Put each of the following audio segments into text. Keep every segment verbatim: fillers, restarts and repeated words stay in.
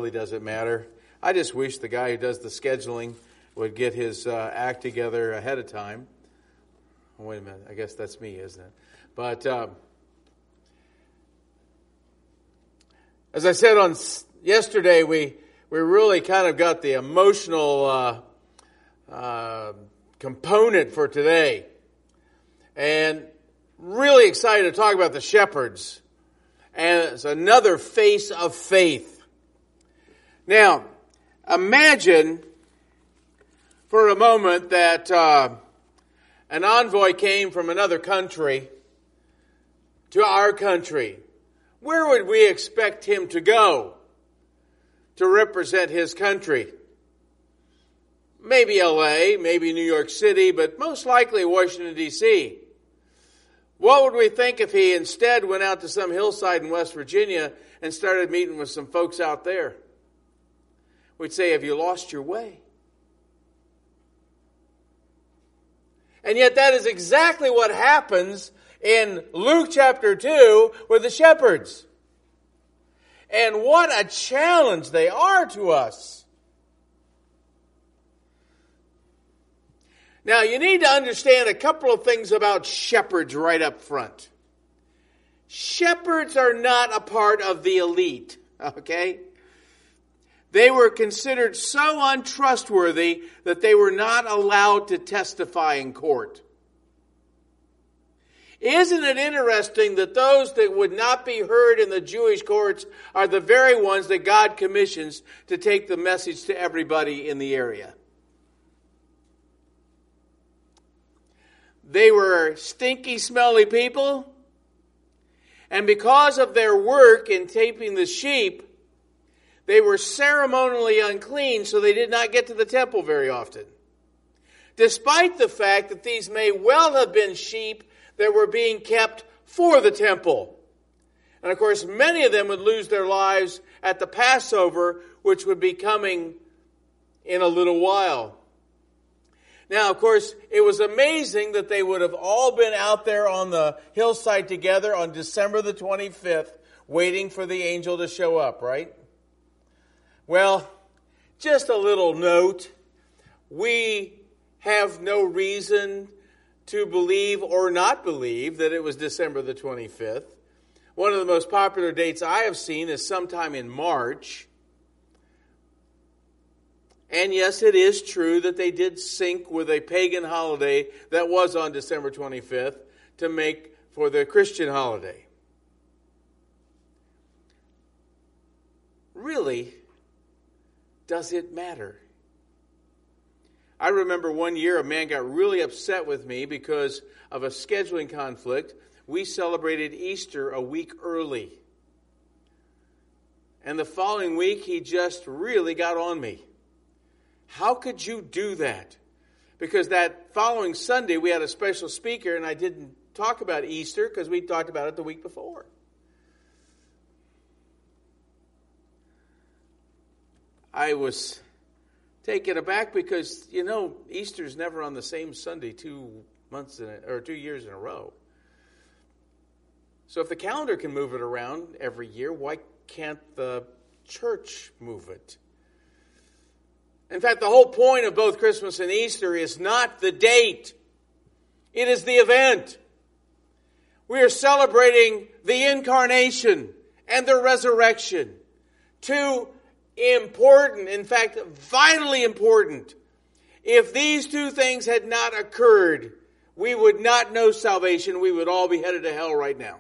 really doesn't matter. I just wish the guy who does the scheduling would get his uh, act together ahead of time. Oh, wait a minute. I guess that's me, isn't it? But um, as I said on yesterday, we we really kind of got the emotional uh, uh, component for today. And really excited to talk about the shepherds. And it's another face of faith. Now, imagine for a moment that uh, an envoy came from another country to our country. Where would we expect him to go to represent his country? Maybe L A, maybe New York City, but most likely Washington, D C What would we think if he instead went out to some hillside in West Virginia and started meeting with some folks out there? We'd say, have you lost your way? And yet that is exactly what happens in Luke chapter two with the shepherds. And what a challenge they are to us. Now, you need to understand a couple of things about shepherds right up front. Shepherds are not a part of the elite, okay? They were considered so untrustworthy that they were not allowed to testify in court. Isn't it interesting that those that would not be heard in the Jewish courts are the very ones that God commissions to take the message to everybody in the area? They were stinky, smelly people. And because of their work in taping the sheep, they were ceremonially unclean, so they did not get to the temple very often. Despite the fact that these may well have been sheep that were being kept for the temple. And of course, many of them would lose their lives at the Passover, which would be coming in a little while. Now, of course, it was amazing that they would have all been out there on the hillside together on December the twenty-fifth, waiting for the angel to show up, right? Well, just a little note. We have no reason to believe or not believe that it was December the twenty-fifth. One of the most popular dates I have seen is sometime in March. And yes, it is true that they did sync with a pagan holiday that was on December twenty-fifth to make for the Christian holiday. Really, does it matter? I remember one year a man got really upset with me because of a scheduling conflict. We celebrated Easter a week early. And the following week, he just really got on me. How could you do that? Because that following Sunday, we had a special speaker, and I didn't talk about Easter because we talked about it the week before. I was taken aback because, you know, Easter's never on the same Sunday two months in a, or two years in a row. So if the calendar can move it around every year, why can't the church move it? In fact, the whole point of both Christmas and Easter is not the date. It is the event. We are celebrating the incarnation and the resurrection. Two important, in fact, vitally important. If these two things had not occurred, we would not know salvation. We would all be headed to hell right now.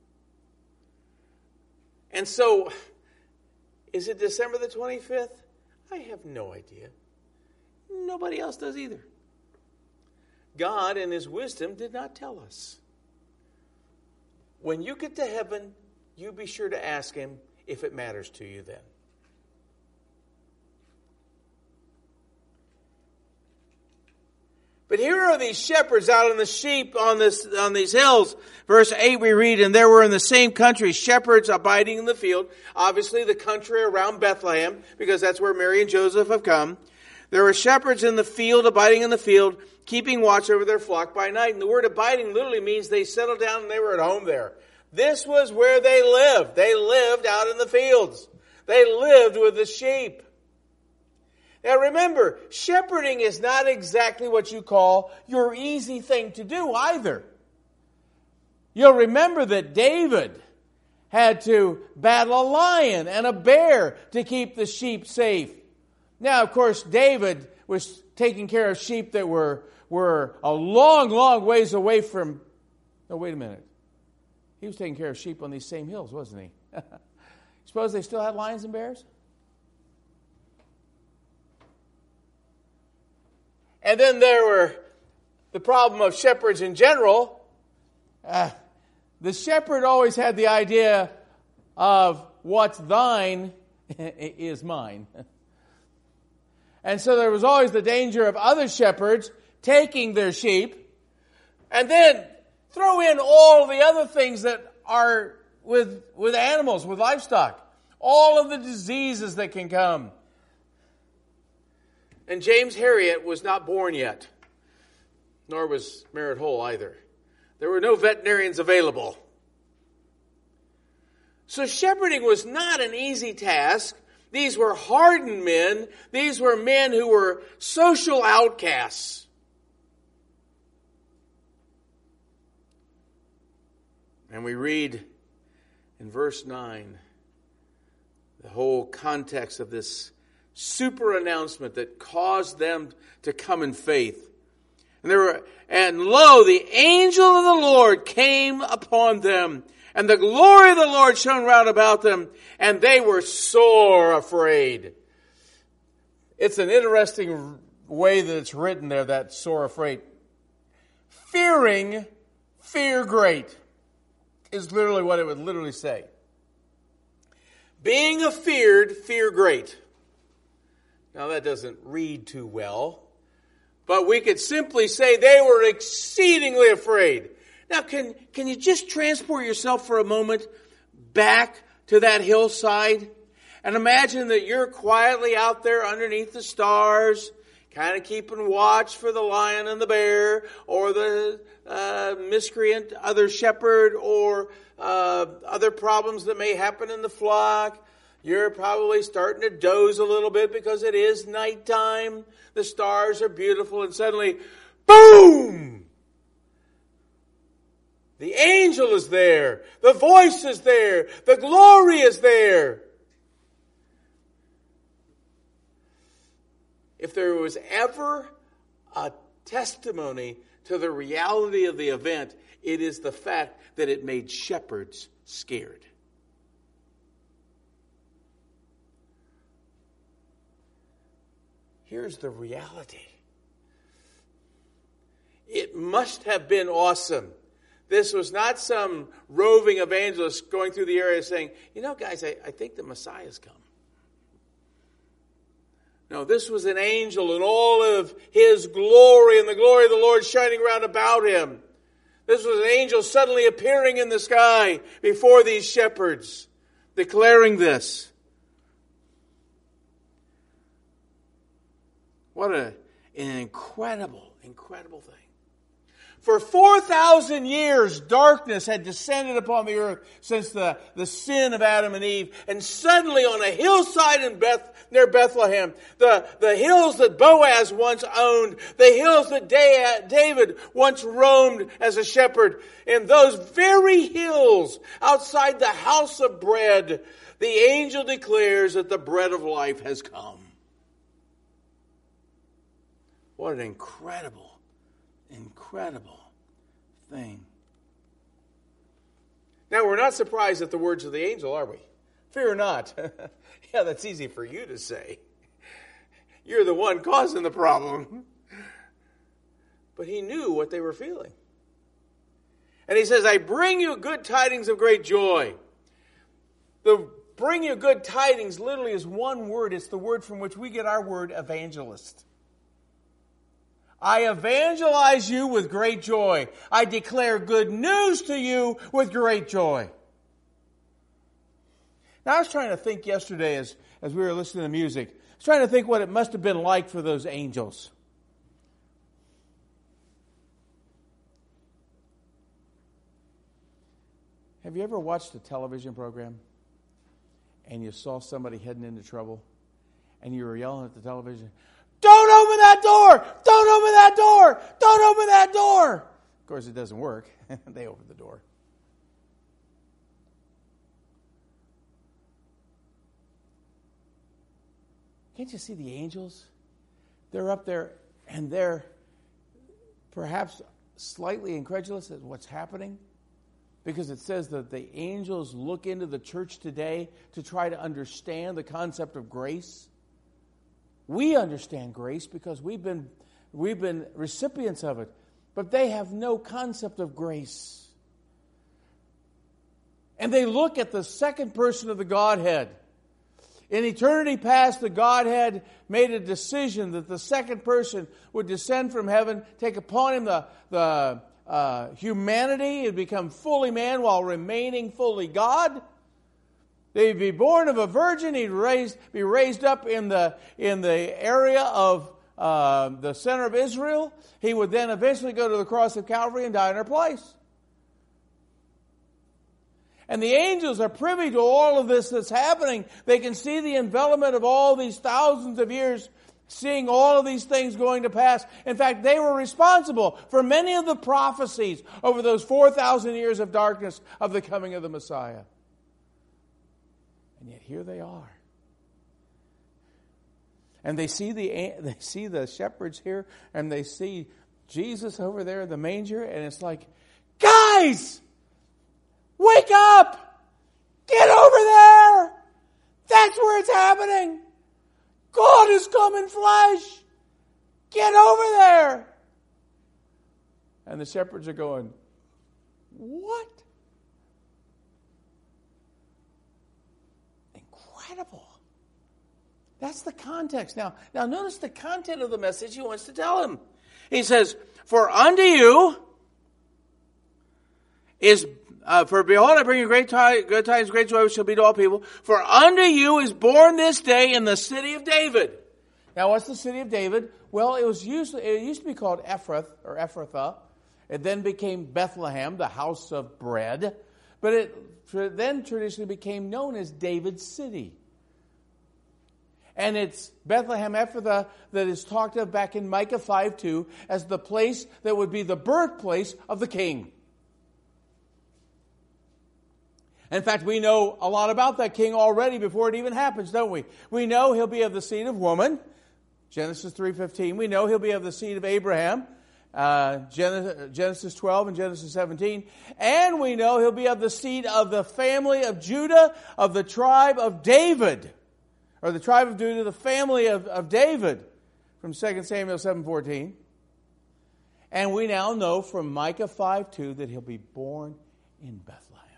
And so, is it December the twenty-fifth? I have no idea. Nobody else does either. God, in His wisdom, did not tell us. When you get to heaven, you be sure to ask Him if it matters to you then. But here are these shepherds out on the sheep on this on these hills. Verse eight we read, and there were in the same country shepherds abiding in the field. Obviously the country around Bethlehem, because that's where Mary and Joseph have come. There were shepherds in the field, abiding in the field, keeping watch over their flock by night. And the word abiding literally means they settled down and they were at home there. This was where they lived. They lived out in the fields. They lived with the sheep. Now remember, shepherding is not exactly what you call your easy thing to do either. You'll remember that David had to battle a lion and a bear to keep the sheep safe. Now, of course, David was taking care of sheep that were, were a long, long ways away from... No, wait a minute. He was taking care of sheep on these same hills, wasn't he? Suppose they still had lions and bears? And then there were the problem of shepherds in general. Uh, the shepherd always had the idea of what's thine is mine. And so there was always the danger of other shepherds taking their sheep and then throw in all the other things that are with, with animals, with livestock. All of the diseases that can come. And James Herriot was not born yet. Nor was Merritt Hole either. There were no veterinarians available. So shepherding was not an easy task. These were hardened men. These were men who were social outcasts. And we read in verse nine the whole context of this super announcement that caused them to come in faith. And there were, and lo, the angel of the Lord came upon them, and the glory of the Lord shone round about them, and they were sore afraid. It's an interesting way that it's written there, that sore afraid. Fearing, fear great, is literally what it would literally say. Being afeared, fear great. Now that doesn't read too well, but we could simply say they were exceedingly afraid. Now can, can you just transport yourself for a moment back to that hillside and imagine that you're quietly out there underneath the stars, kind of keeping watch for the lion and the bear or the uh, miscreant other shepherd or uh, other problems that may happen in the flock. You're probably starting to doze a little bit because it is nighttime. The stars are beautiful and suddenly, boom! The angel is there. The voice is there. The glory is there. If there was ever a testimony to the reality of the event, it is the fact that it made shepherds scared. Here's the reality. It must have been awesome. This was not some roving evangelist going through the area saying, you know, guys, I, I think the Messiah's come. No, this was an angel in all of his glory and the glory of the Lord shining round about him. This was an angel suddenly appearing in the sky before these shepherds, declaring this. What a, an incredible, incredible thing. For four thousand years, darkness had descended upon the earth since the, the sin of Adam and Eve. And suddenly on a hillside in Beth, near Bethlehem, the, the hills that Boaz once owned, the hills that David once roamed as a shepherd, in those very hills outside the house of bread, the angel declares that the bread of life has come. What an incredible, incredible thing. Now, we're not surprised at the words of the angel, are we? Fear not. Yeah, that's easy for you to say. You're the one causing the problem. But he knew what they were feeling. And he says, I bring you good tidings of great joy. The bring you good tidings literally is one word. It's the word from which we get our word evangelist. I evangelize you with great joy. I declare good news to you with great joy. Now, I was trying to think yesterday as, as we were listening to music. I was trying to think what it must have been like for those angels. Have you ever watched a television program? and you saw somebody heading into trouble, and you were yelling at the television, "Don't open that door! Don't open that door! Don't open that door!" Of course, it doesn't work. They opened the door. Can't you see the angels? They're up there, and they're perhaps slightly incredulous at what's happening, because it says that the angels look into the church today to try to understand the concept of grace. We understand grace because we've been we've been recipients of it, but they have no concept of grace. And they look at the second person of the Godhead. In eternity past, the Godhead made a decision that the second person would descend from heaven, take upon him the, the uh, humanity, and become fully man while remaining fully God. They'd be born of a virgin. He'd raised, be raised up in the in the area of uh, the center of Israel. He would then eventually go to the cross of Calvary and die in our place. And the angels are privy to all of this that's happening. They can see the envelopment of all these thousands of years, seeing all of these things going to pass. In fact, they were responsible for many of the prophecies over those four thousand years of darkness of the coming of the Messiah. And yet here they are. And they see the they see the shepherds here, and they see Jesus over there in the manger, and it's like, guys! Wake up! Get over there! That's where it's happening! God has come in flesh! Get over there! And the shepherds are going, what? Incredible. That's the context. Now, now notice the content of the message he wants to tell him. He says, For unto you is Uh, for behold, I bring you great tidings, good tidings, great joy, which shall be to all people. For unto you is born this day in the city of David. Now, what's the city of David? Well, it was used. It used to be called Ephrath or Ephrathah. It then became Bethlehem, the house of bread. But it then traditionally became known as David's city. And it's Bethlehem Ephrathah that is talked of back in Micah five two as the place that would be the birthplace of the king. In fact, we know a lot about that king already before it even happens, don't we? We know he'll be of the seed of woman, Genesis three fifteen. We know he'll be of the seed of Abraham, uh, Genesis twelve and Genesis seventeen. And we know he'll be of the seed of the family of Judah, of the tribe of David, or the tribe of Judah, the family of, of David, from Second Samuel seven fourteen. And we now know from Micah five two that he'll be born in Bethlehem.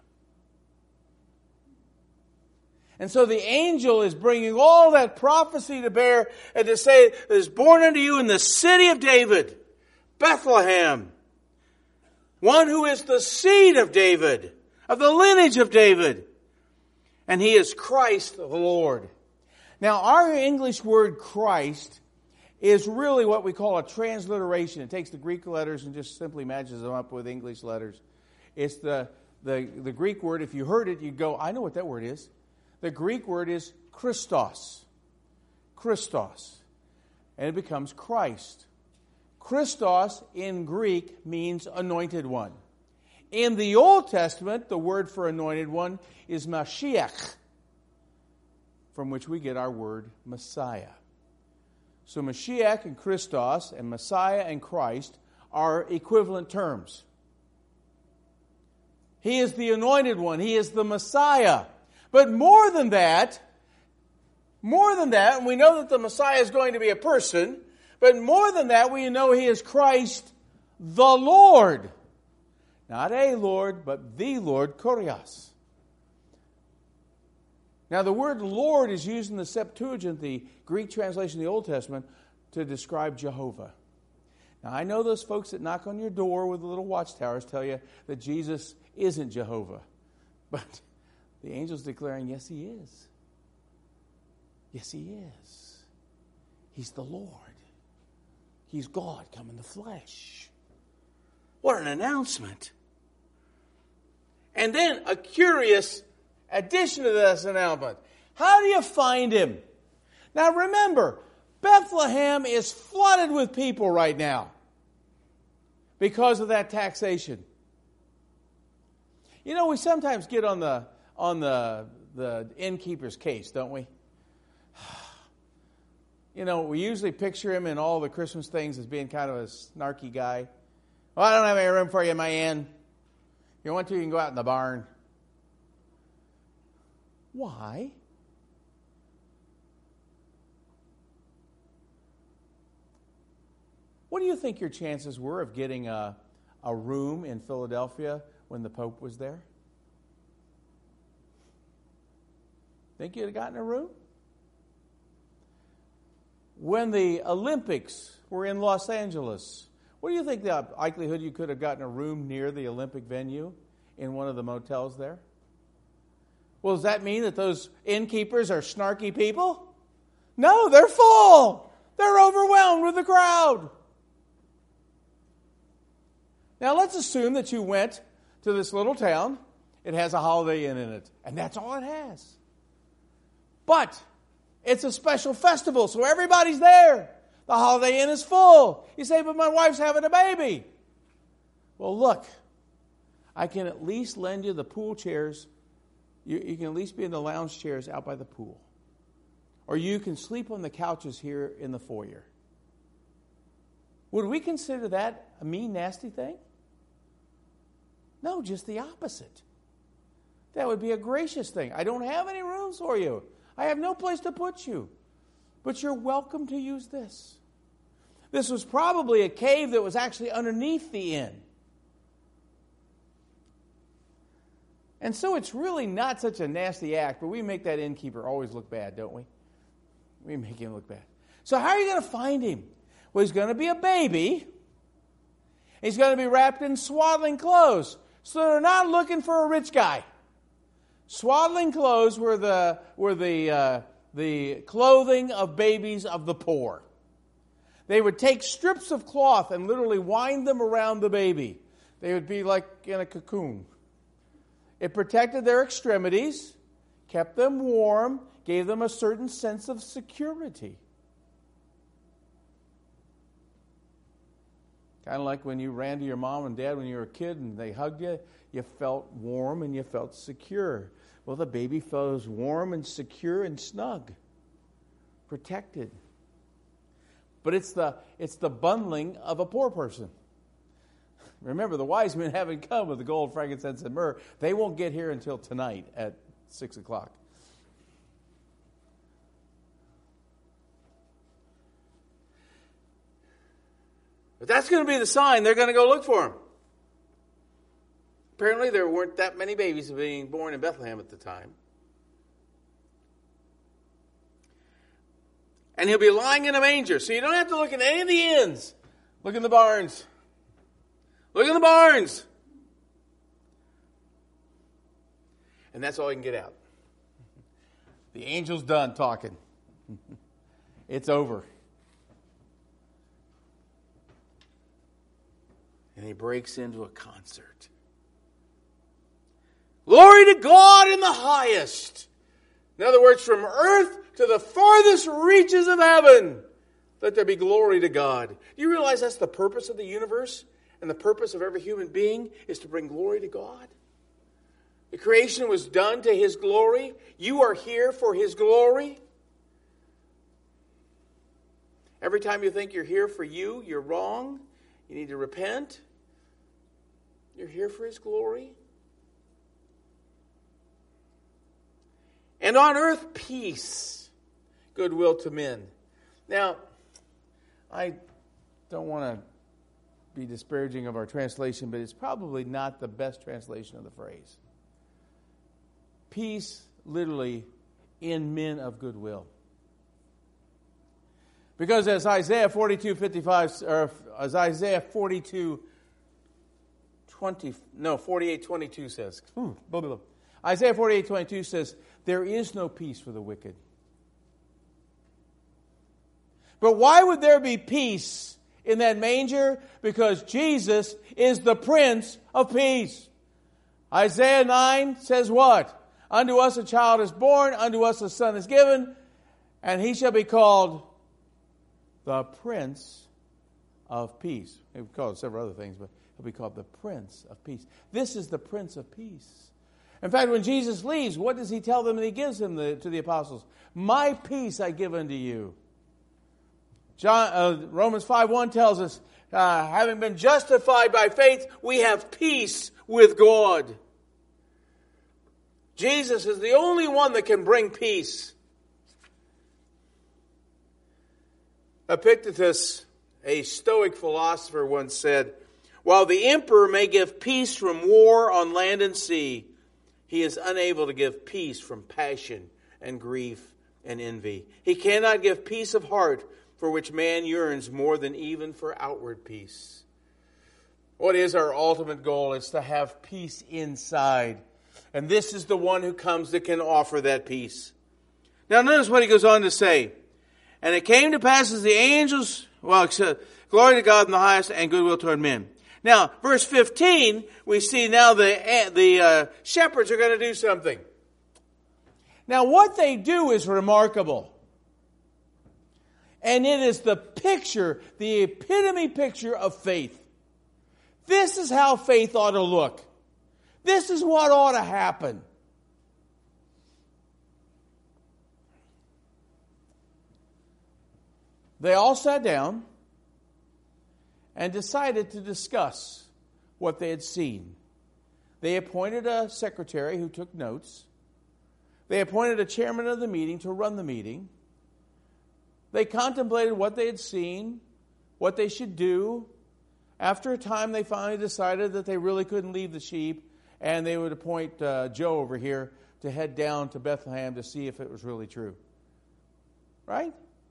And so the angel is bringing all that prophecy to bear and to say, it is born unto you in the city of David, Bethlehem, one who is the seed of David, of the lineage of David. And he is Christ the Lord. Now, our English word Christ is really what we call a transliteration. It takes the Greek letters and just simply matches them up with English letters. It's the, the, the Greek word. If you heard it, you'd go, I know what that word is. The Greek word is Christos. Christos. And it becomes Christ. Christos in Greek means anointed one. In the Old Testament, the word for anointed one is Mashiach, from which we get our word Messiah. So Mashiach and Christos and Messiah and Christ are equivalent terms. He is the anointed one. He is the Messiah. But more than that, more than that, and we know that the Messiah is going to be a person, but more than that, we know he is Christ the Lord. Not a Lord, but the Lord, Kurios. Now, the word Lord is used in the Septuagint, the Greek translation of the Old Testament, to describe Jehovah. Now, I know those folks that knock on your door with the little watchtowers tell you that Jesus isn't Jehovah. But the angel's declaring, yes, he is. Yes, he is. He's the Lord. He's God come in the flesh. What an announcement. And then a curious addition to this announcement. How do you find him? Now remember, Bethlehem is flooded with people right now because of that taxation. You know, we sometimes get on the on the the innkeeper's case, don't we? You know, we usually picture him in all the Christmas things as being kind of a snarky guy. Well, I don't have any room for you, my inn. If you want to, you can go out in the barn. Why? What do you think your chances were of getting a, a room in Philadelphia when the Pope was there? Think you'd have gotten a room? When the Olympics were in Los Angeles, what do you think the likelihood you could have gotten a room near the Olympic venue in one of the motels there? Well, does that mean that those innkeepers are snarky people? No, they're full. They're overwhelmed with the crowd. Now, let's assume that you went to this little town. It has a Holiday Inn in it, and that's all it has. But it's a special festival, so everybody's there. The Holiday Inn is full. You say, but my wife's having a baby. Well, look, I can at least lend you the pool chairs. You, you can at least be in the lounge chairs out by the pool. Or you can sleep on the couches here in the foyer. Would we consider that a mean, nasty thing? No, just the opposite. That would be a gracious thing. I don't have any rooms for you. I have no place to put you. But you're welcome to use this. This was probably a cave that was actually underneath the inn. And so it's really not such a nasty act, but we make that innkeeper always look bad, don't we? We make him look bad. So how are you going to find him? Well, he's going to be a baby. He's going to be wrapped in swaddling clothes. So they're not looking for a rich guy. Swaddling clothes were the were the uh, the clothing of babies of the poor. They would take strips of cloth and literally wind them around the baby. They would be like in a cocoon. It protected their extremities, kept them warm, gave them a certain sense of security. Kind of like when you ran to your mom and dad when you were a kid and they hugged you, you felt warm and you felt secure. Well, the baby feels warm and secure and snug, protected. But it's the it's the bundling of a poor person. Remember, the wise men haven't come with the gold, frankincense, and myrrh. They won't get here until tonight at six o'clock. But that's going to be the sign. They're going to go look for him. Apparently, there weren't that many babies being born in Bethlehem at the time. And he'll be lying in a manger. So you don't have to look in any of the inns. Look in the barns. Look in the barns. And that's all you can get out. The angel's done talking. It's over. And he breaks into a concert. Glory to God in the highest. In other words, from earth to the farthest reaches of heaven, let there be glory to God. Do you realize that's the purpose of the universe? And the purpose of every human being is to bring glory to God? The creation was done to His glory. You are here for His glory. Every time you think you're here for you, you're wrong. You need to repent. You're here for His glory. And on earth, peace, goodwill to men. Now, I don't want to be disparaging of our translation, but it's probably not the best translation of the phrase. Peace, literally, in men of goodwill. Because as Isaiah forty-two fifty-five, or as Isaiah forty-two twenty, no, forty-eight twenty-two says, hmm, blah, blah, blah. Isaiah forty-eight twenty-two says, there is no peace for the wicked. But why would there be peace in that manger? Because Jesus is the Prince of Peace. Isaiah nine says what? Unto us a child is born, unto us a son is given, and he shall be called the Prince of Peace. He'll be called several other things, but he'll be called the Prince of Peace. This is the Prince of Peace. In fact, when Jesus leaves, what does he tell them that he gives them the, to the apostles? My peace I give unto you. John, uh, Romans five one tells us, uh, having been justified by faith, we have peace with God. Jesus is the only one that can bring peace. Epictetus, a Stoic philosopher, once said, while the emperor may give peace from war on land and sea, he is unable to give peace from passion and grief and envy. He cannot give peace of heart for which man yearns more than even for outward peace. What is our ultimate goal? It's to have peace inside. And this is the one who comes that can offer that peace. Now notice what he goes on to say. And it came to pass as the angels, well, glory to God in the highest and goodwill toward men. Now, verse fifteen, we see now the, the uh, shepherds are going to do something. Now, what they do is remarkable. And it is the picture, the epitome picture of faith. This is how faith ought to look. This is what ought to happen. They all sat down and decided to discuss what they had seen. They appointed a secretary who took notes. They appointed a chairman of the meeting to run the meeting. They contemplated what they had seen, what they should do. After a time, they finally decided that they really couldn't leave the sheep, and they would appoint uh, Joe over here to head down to Bethlehem to see if it was really true. Right?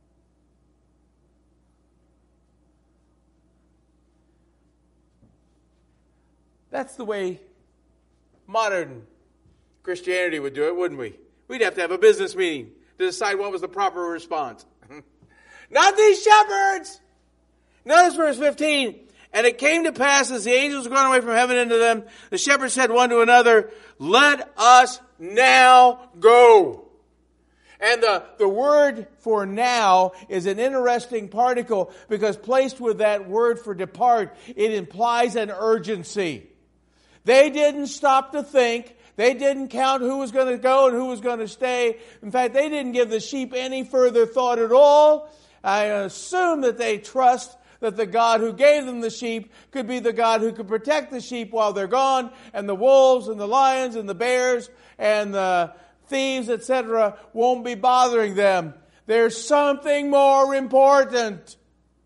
That's the way modern Christianity would do it, wouldn't we? We'd have to have a business meeting to decide what was the proper response. Not these shepherds! Notice verse fifteen. And it came to pass as the angels were gone away from heaven into them, the shepherds said one to another, let us now go. And the, the word for now is an interesting particle because placed with that word for depart, it implies an urgency. They didn't stop to think. They didn't count who was going to go and who was going to stay. In fact, they didn't give the sheep any further thought at all. I assume that they trust that the God who gave them the sheep could be the God who could protect the sheep while they're gone, and the wolves and the lions and the bears and the thieves, et cetera, won't be bothering them. There's something more important.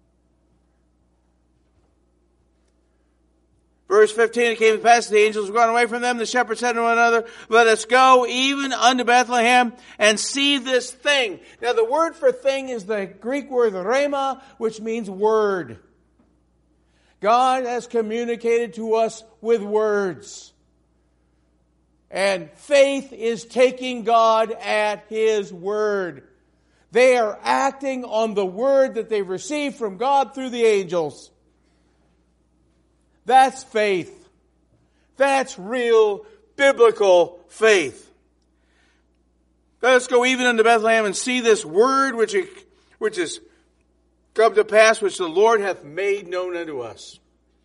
Verse fifteen, it came to pass, the angels were gone away from them. The shepherds said to one another, let us go even unto Bethlehem and see this thing. Now the word for thing is the Greek word rhema, which means word. God has communicated to us with words. And faith is taking God at His word. They are acting on the word that they've received from God through the angels. That's faith. That's real biblical faith. Let us go even unto Bethlehem and see this word which, which is come to pass, which the Lord hath made known unto us.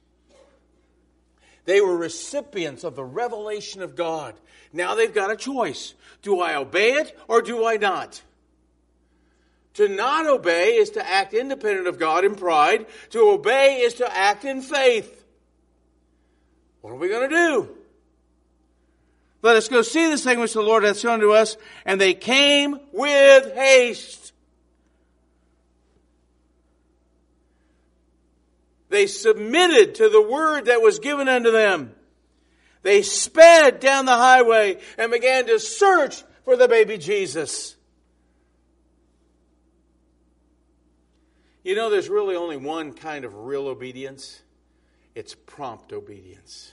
They were recipients of the revelation of God. Now they've got a choice. Do I obey it or do I not? To not obey is to act independent of God in pride. To obey is to act in faith. What are we going to do? Let us go see this thing which the Lord hath shown to us. And they came with haste. They submitted to the word that was given unto them. They sped down the highway and began to search for the baby Jesus. You know, there's really only one kind of real obedience. It's prompt obedience.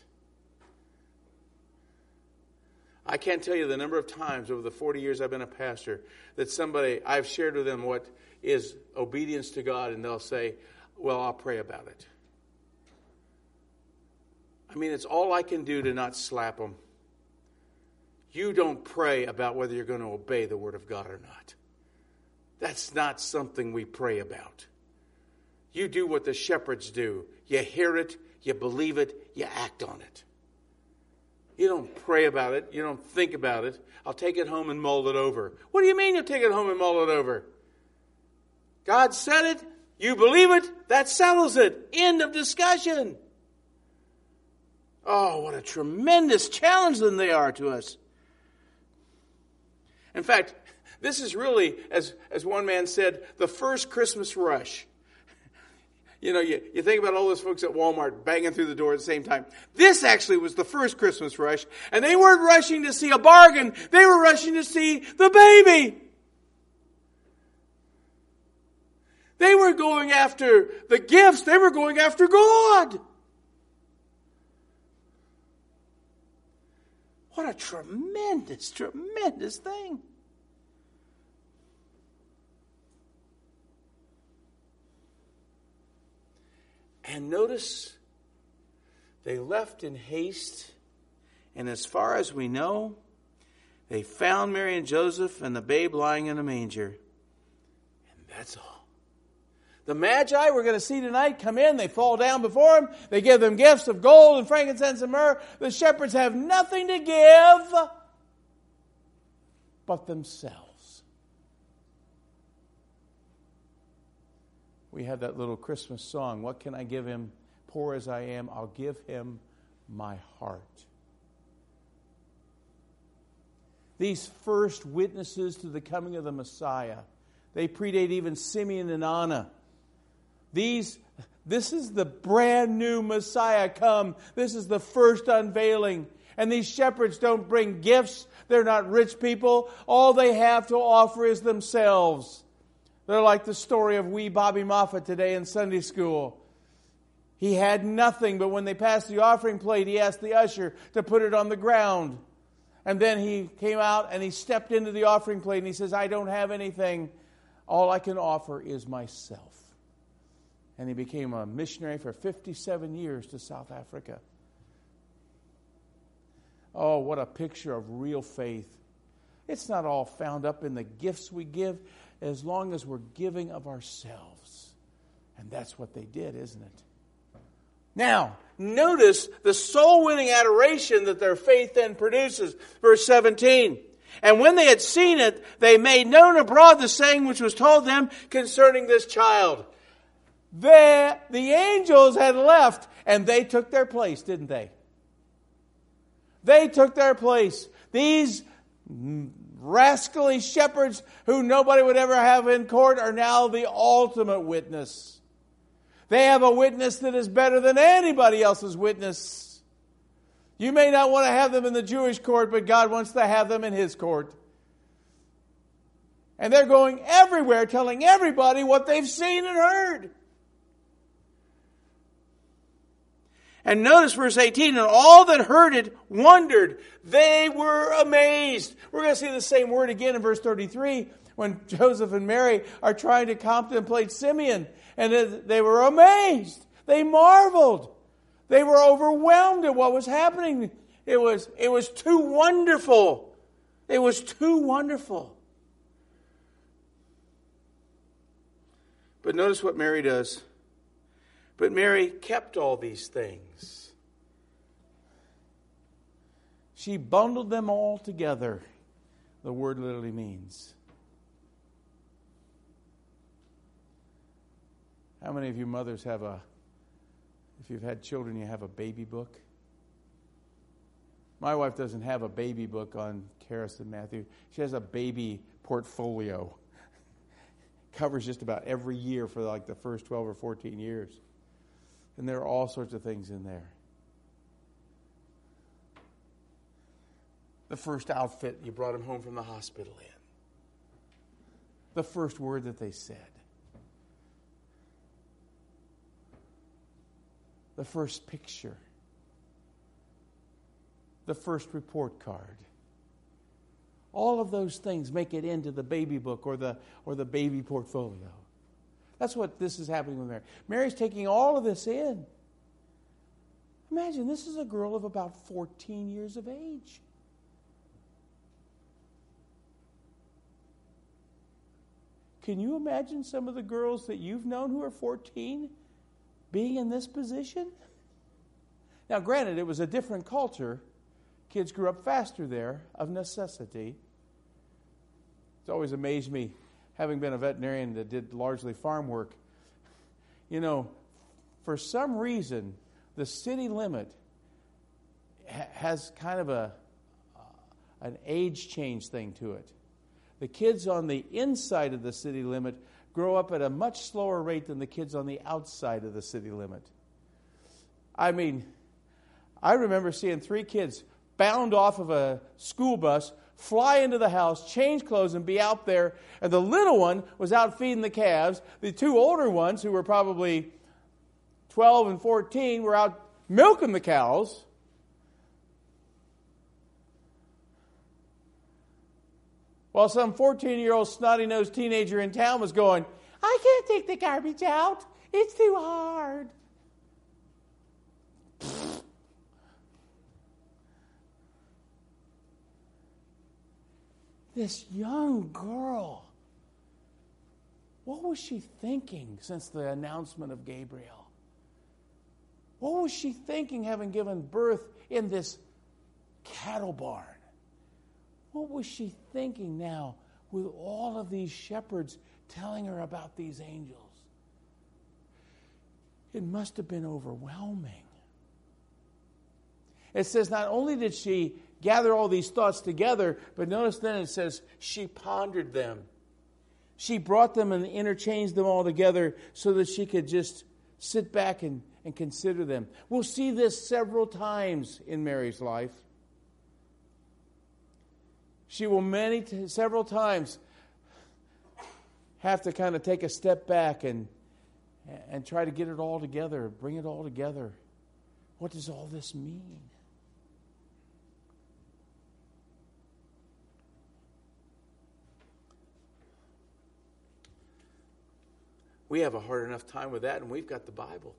I can't tell you the number of times over the forty years I've been a pastor that somebody, I've shared with them what is obedience to God, and they'll say, well, I'll pray about it. I mean, it's all I can do to not slap them. you don't pray about whether you're going to obey the Word of God or not. That's not something we pray about. You do what the shepherds do. You hear it, you believe it, you act on it. You don't pray about it. You don't think about it. I'll take it home and mull it over. What do you mean you'll take it home and mull it over? God said it. You believe it. That settles it. End of discussion. Oh, what a tremendous challenge then they are to us. In fact, this is really, as, as one man said, the first Christmas rush. You know, you, you think about all those folks at Walmart banging through the door at the same time. This actually was the first Christmas rush. And they weren't rushing to see a bargain. They were rushing to see the baby. They were going after the gifts. They were going after God. What a tremendous, tremendous thing. And notice, they left in haste, and as far as we know, they found Mary and Joseph and the babe lying in a manger. And that's all. The Magi we're going to see tonight come in, they fall down before him, they give them gifts of gold and frankincense and myrrh. The shepherds have nothing to give but themselves. We had that little Christmas song, what can I give him? Poor as I am, I'll give him my heart. These first witnesses to the coming of the Messiah, they predate even Simeon and Anna. These, this is the brand new Messiah come. This is the first unveiling. And these shepherds don't bring gifts. They're not rich people. All they have to offer is themselves. They're like the story of wee Bobby Moffat today in Sunday school. He had nothing, but when they passed the offering plate, he asked the usher to put it on the ground. And then he came out and he stepped into the offering plate and he says, I don't have anything. All I can offer is myself. And he became a missionary for fifty-seven years to South Africa. Oh, what a picture of real faith. It's not all found up in the gifts we give, as long as we're giving of ourselves. And that's what they did, isn't it? Now, notice the soul-winning adoration that their faith then produces. Verse seventeen. And when they had seen it, they made known abroad the saying which was told them concerning this child. The, the angels had left, and they took their place, didn't they? They took their place. These rascally shepherds who nobody would ever have in court are now the ultimate witness. They have a witness that is better than anybody else's witness. You may not want to have them in the Jewish court, but God wants to have them in His court. And they're going everywhere telling everybody what they've seen and heard. And notice verse eighteen, and all that heard it wondered. They were amazed. We're going to see the same word again in verse thirty-three when Joseph and Mary are trying to contemplate Simeon. And they were amazed. They marveled. They were overwhelmed at what was happening. It was, it was too wonderful. It was too wonderful. But notice what Mary does. But Mary kept all these things. She bundled them all together. The word literally means. How many of you mothers have a, if you've had children, you have a baby book? My wife doesn't have a baby book on Karis and Matthew. She has a baby portfolio. Covers just about every year for like the first twelve or fourteen years. And there are all sorts of things in there. The first outfit you brought him home from the hospital in. The first word that they said. The first picture. The first report card. All of those things make it into the baby book or the or the baby portfolio. That's what this is happening with Mary. Mary's taking all of this in. Imagine, this is a girl of about fourteen years of age. Can you imagine some of the girls that you've known who are fourteen being in this position? Now, granted, it was a different culture. Kids grew up faster there, of necessity. It's always amazed me, having been a veterinarian that did largely farm work. You know, for some reason, the city limit ha- has kind of a uh, an age change thing to it. The kids on the inside of the city limit grow up at a much slower rate than the kids on the outside of the city limit. I mean, I remember seeing three kids bound off of a school bus, fly into the house, change clothes, and be out there. And the little one was out feeding the calves. The two older ones, who were probably twelve and fourteen, were out milking the cows. While some fourteen-year-old snotty-nosed teenager in town was going, I can't take the garbage out. It's too hard. This young girl, what was she thinking since the announcement of Gabriel? What was she thinking having given birth in this cattle barn? What was she thinking now with all of these shepherds telling her about these angels? It must have been overwhelming. It says not only did she gather all these thoughts together, but notice then it says she pondered them. She brought them and interchanged them all together so that she could just sit back and, and consider them. We'll see this several times in Mary's life. She will many, t- several times have to kind of take a step back and, and try to get it all together, bring it all together. What does all this mean? We have a hard enough time with that, and we've got the Bible.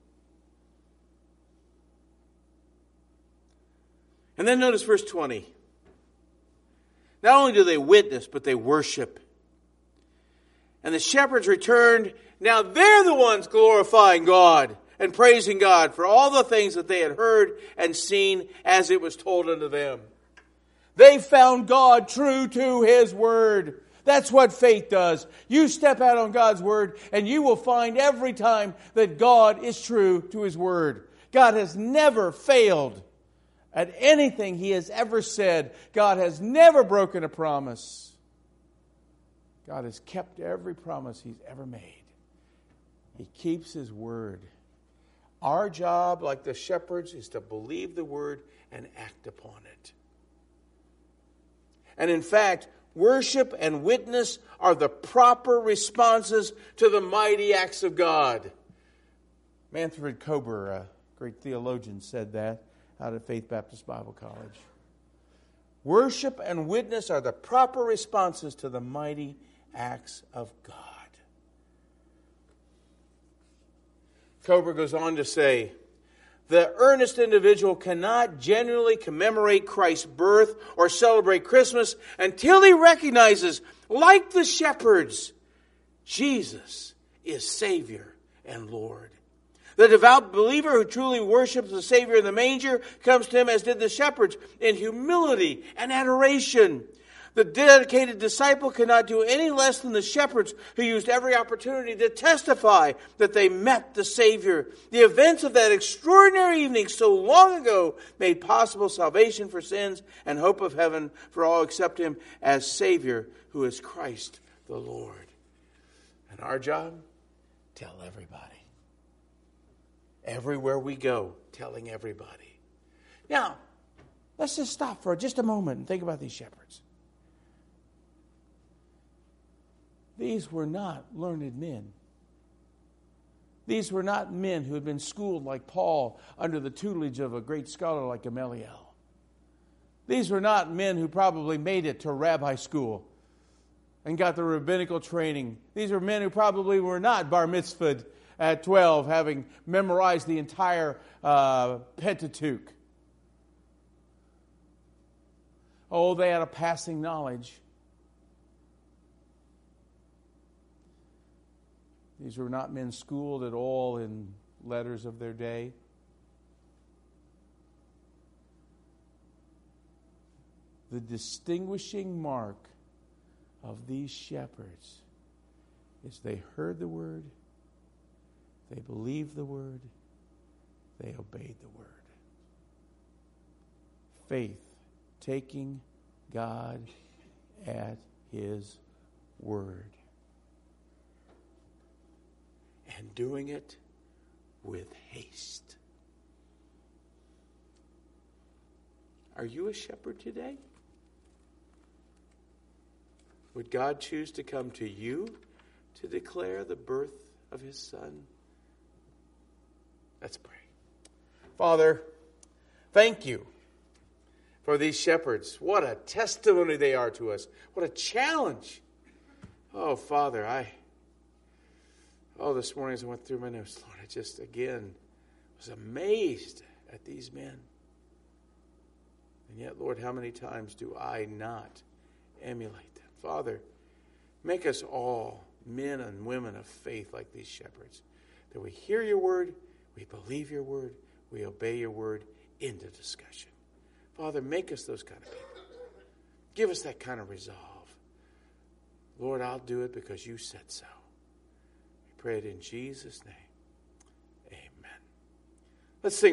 And then notice verse twenty. Not only do they witness, but they worship. And the shepherds returned. Now they're the ones glorifying God and praising God for all the things that they had heard and seen as it was told unto them. They found God true to His Word. That's what faith does. You step out on God's Word and you will find every time that God is true to His Word. God has never failed at anything He has ever said. God has never broken a promise. God has kept every promise He's ever made. He keeps His Word. Our job, like the shepherds, is to believe the Word and act upon it. And in fact, worship and witness are the proper responses to the mighty acts of God. Manfred Kober, a great theologian, said that out at Faith Baptist Bible College. Worship and witness are the proper responses to the mighty acts of God. Kober goes on to say, the earnest individual cannot genuinely commemorate Christ's birth or celebrate Christmas until he recognizes, like the shepherds, Jesus is Savior and Lord. The devout believer who truly worships the Savior in the manger comes to Him as did the shepherds in humility and adoration. The dedicated disciple cannot do any less than the shepherds who used every opportunity to testify that they met the Savior. The events of that extraordinary evening so long ago made possible salvation for sins and hope of heaven for all except Him as Savior, who is Christ the Lord. And our job? Tell everybody. Everywhere we go, telling everybody. Now, let's just stop for just a moment and think about these shepherds. These were not learned men. These were not men who had been schooled like Paul under the tutelage of a great scholar like Gamaliel. These were not men who probably made it to rabbi school and got the rabbinical training. These were men who probably were not bar mitzvahed at twelve, having memorized the entire uh, Pentateuch. Oh, they had a passing knowledge. These were not men schooled at all in letters of their day. The distinguishing mark of these shepherds is they heard the word, they believed the word, they obeyed the word. Faith, taking God at His word. And doing it with haste. Are you a shepherd today? Would God choose to come to you to declare the birth of His Son? Let's pray. Father, thank you for these shepherds. What a testimony they are to us. What a challenge. Oh, Father, I, oh, this morning as I went through my notes, Lord, I just, again, was amazed at these men. And yet, Lord, how many times do I not emulate them? Father, make us all men and women of faith like these shepherds. That we hear your word, we believe your word, we obey your word into discussion. Father, make us those kind of people. Give us that kind of resolve. Lord, I'll do it because you said so. We pray it in Jesus' name. Amen. Let's sing.